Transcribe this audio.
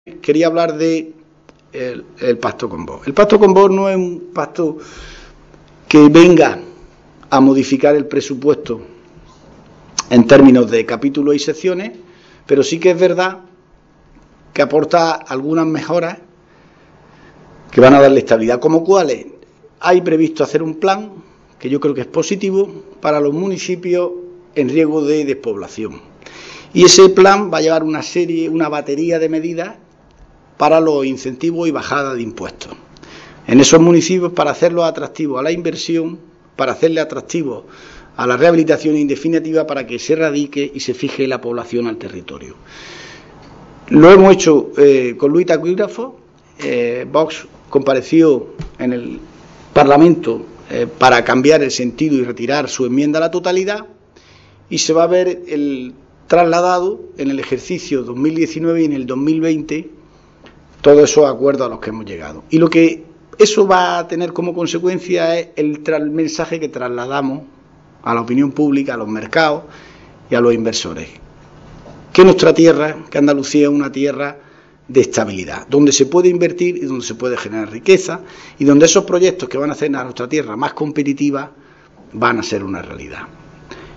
Quería hablar de el pacto con Vox. El pacto con Vox no es un pacto que venga a modificar el presupuesto en términos de capítulos y secciones, pero sí que es verdad que aporta algunas mejoras que van a darle estabilidad, como cuáles. Hay previsto hacer un plan que yo creo que es positivo para los municipios en riesgo de despoblación. Y ese plan va a llevar una batería de medidas para los incentivos y bajada de impuestos en esos municipios, para hacerlos atractivos a la inversión, para hacerle atractivos a la rehabilitación indefinitiva, para que se radique y se fije la población al territorio. Lo hemos hecho con Luis Taquígrafo. Vox compareció en el Parlamento para cambiar el sentido y retirar su enmienda a la totalidad, y se va a ver trasladado en el ejercicio 2019 y en el 2020 todos esos acuerdos a los que hemos llegado. Y lo que eso va a tener como consecuencia es el mensaje que trasladamos a la opinión pública, a los mercados y a los inversores: que nuestra tierra, que Andalucía, es una tierra de estabilidad, donde se puede invertir y donde se puede generar riqueza, y donde esos proyectos que van a hacer a nuestra tierra más competitiva van a ser una realidad.